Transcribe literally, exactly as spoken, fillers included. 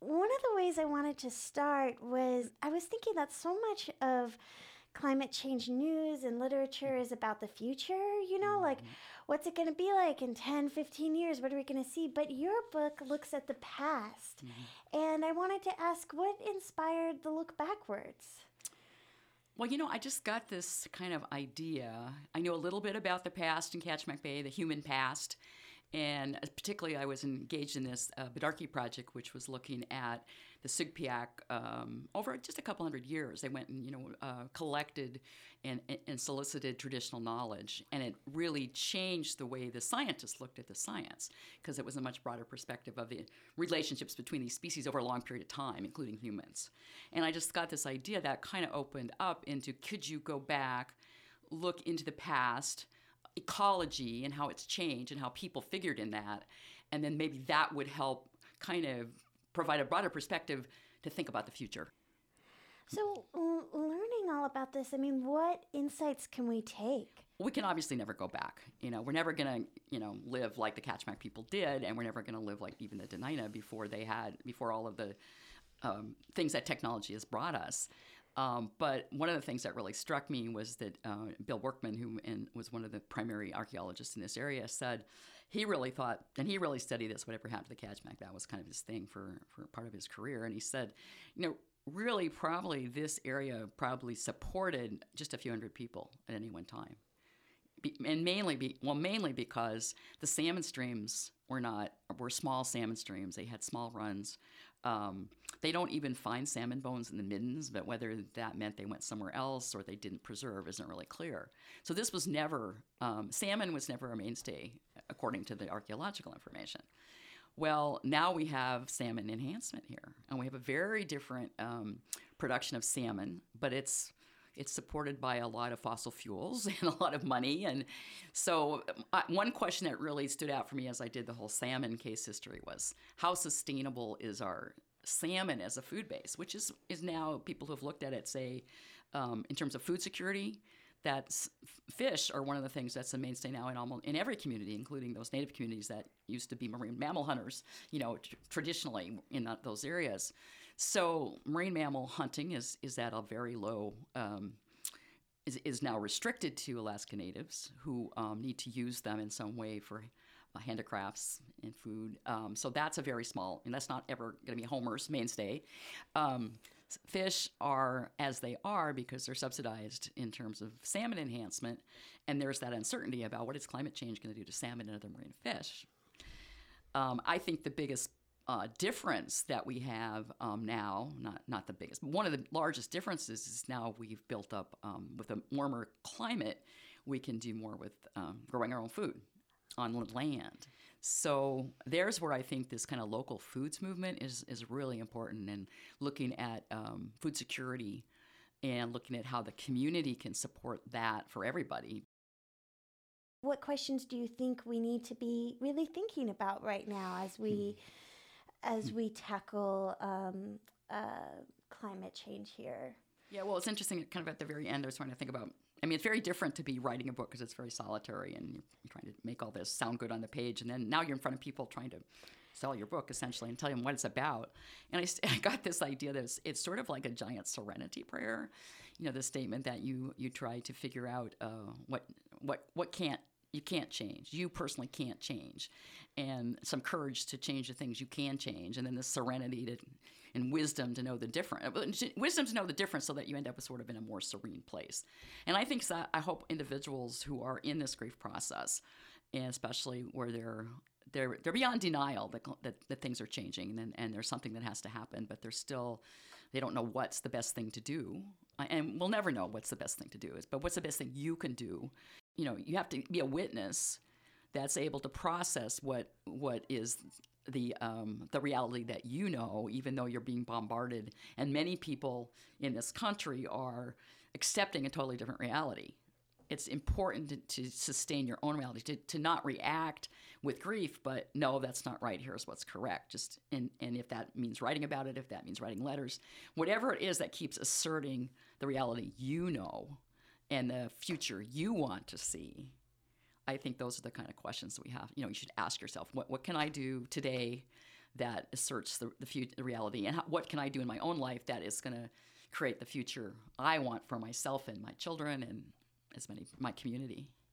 one of the ways I wanted to start was I was thinking that so much of climate change news and literature is about the future, you know, like what's it going to be like in ten, fifteen years? What are we going to see? But your book looks at the past. Mm-hmm. And I wanted to ask, what inspired the look backwards? Well, you know, I just got this kind of idea. I knew a little bit about the past in Kachemak Bay, the human past. And particularly, I was engaged in this uh, Bidarki project, which was looking at the Sugpiaq um, over just a couple hundred years. They went and, you know, uh, collected and, and solicited traditional knowledge. And it really changed the way the scientists looked at the science, because it was a much broader perspective of the relationships between these species over a long period of time, including humans. And I just got this idea that kind of opened up into, could you go back, look into the past, ecology and how it's changed and how people figured in that, and then maybe that would help kind of provide a broader perspective to think about the future. So l- learning all about this, I mean, what insights can we take? We can obviously never go back. You know, we're never going to, you know, live like the Kachemak people did, and we're never going to live like even the Dena'ina before they had, before all of the um, things that technology has brought us. Um, but one of the things that really struck me was that uh, Bill Workman, who in, was one of the primary archaeologists in this area, said he really thought, and he really studied this, whatever happened to the Kachemak, that was kind of his thing for, for part of his career. And he said, you know, really probably this area probably supported just a few hundred people at any one time. Be, and mainly, be, well, mainly because the salmon streams were not, were small salmon streams. They had small runs. Um, they don't even find salmon bones in the middens, but whether that meant they went somewhere else or they didn't preserve isn't really clear. So this was never, um, salmon was never a mainstay, according to the archaeological information. Well, now we have salmon enhancement here, and we have a very different um, production of salmon, but it's It's supported by a lot of fossil fuels and a lot of money. And so uh, one question that really stood out for me as I did the whole salmon case history was, how sustainable is our salmon as a food base, which is, is now, people who have looked at it say, um, in terms of food security, that fish are one of the things that's a mainstay now in almost in every community, including those native communities that used to be marine mammal hunters, you know, t- traditionally in that, those areas. So marine mammal hunting is is at a very low, um, is is now restricted to Alaska Natives who um, need to use them in some way for uh, handicrafts and food. Um, so that's a very small, and that's not ever going to be Homer's mainstay. Um, Fish are as they are because they're subsidized in terms of salmon enhancement, and there's that uncertainty about what is climate change going to do to salmon and other marine fish. Um, I think the biggest uh, difference that we have um, now, not not the biggest, but one of the largest differences is now we've built up, um, with a warmer climate, we can do more with um, growing our own food on land. So there's where I think this kind of local foods movement is is really important, and looking at um, food security and looking at how the community can support that for everybody. What questions do you think we need to be really thinking about right now as we as we tackle um, uh, climate change here? Yeah, well, it's interesting. Kind of at the very end, I was trying to think about. I mean, it's very different to be writing a book because it's very solitary, and you're, you're trying to make all this sound good on the page, and then now you're in front of people trying to sell your book essentially and tell them what it's about. And I, I got this idea that it's, it's sort of like a giant serenity prayer. You know, the statement that you you try to figure out uh, what what what can't. You can't change. You personally can't change. And some courage to change the things you can change. And then the serenity to, and wisdom to know the difference. Wisdom to know the difference so that you end up sort of in a more serene place. And I think that I hope individuals who are in this grief process, and especially where they're they're they're beyond denial that that, that things are changing, and then, and there's something that has to happen, but they're still, they don't know what's the best thing to do. And we'll never know what's the best thing to do is, but what's the best thing you can do? You know, you have to be a witness that's able to process what what is the um, the reality that you know, even though you're being bombarded. And many people in this country are accepting a totally different reality. It's important to, to sustain your own reality, to, to not react with grief, but no, that's not right. Here's what's correct. Just and, and if that means writing about it, if that means writing letters, whatever it is that keeps asserting the reality you know and the future you want to see, I think those are the kind of questions that we have. You know, you should ask yourself, what what can I do today that asserts the, the, fut- the reality, and how, what can I do in my own life that is going to create the future I want for myself and my children and as many my community.